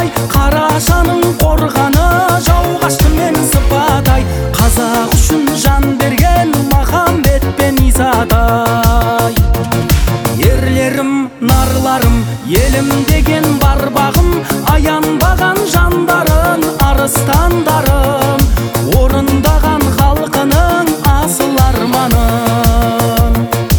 қарашаның қорғаны, жауғашты мен сыпатай, қазақ үшін жан берген Махамбет пен Исатай. Ерлерім, нарларым, елім деген бар бағым, аянбаған жандарын, арыстандарым, орындаған халқының асыл арманын.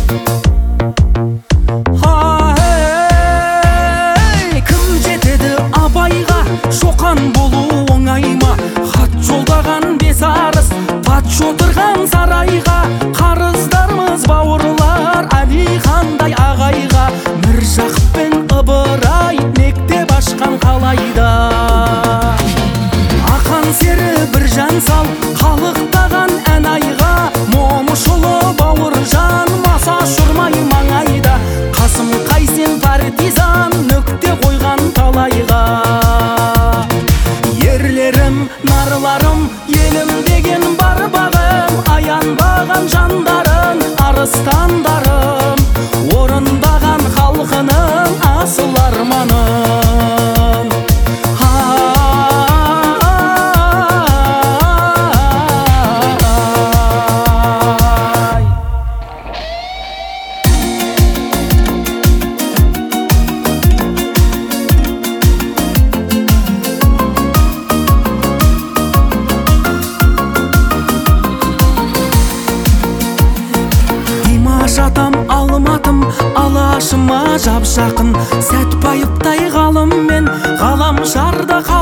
Кім жетеді абайға, шоқан болу оңай ма? Хат жолдаған бес арыс, патша отырған сарайға, қарыздармыз бауырлар Әлихандай ағайға. Міржақып пен Ыбырай мектеп ашқан қалайда. Ақан сері Біржан Сал қалықтаған ән айға, Момышұлы Бауыржан маса шұрмай маңайда. Қасым Қайсен партизан нүкте қойған талайға. Ерлерім, нарларым, елім деген бар бағым, аянбаған жандарын, арыстандарым, орындаған халқының асыл арманын. Жатам алматым, алашыма жап жақын, Сәтпайыптай ғалым мен ғалам шарда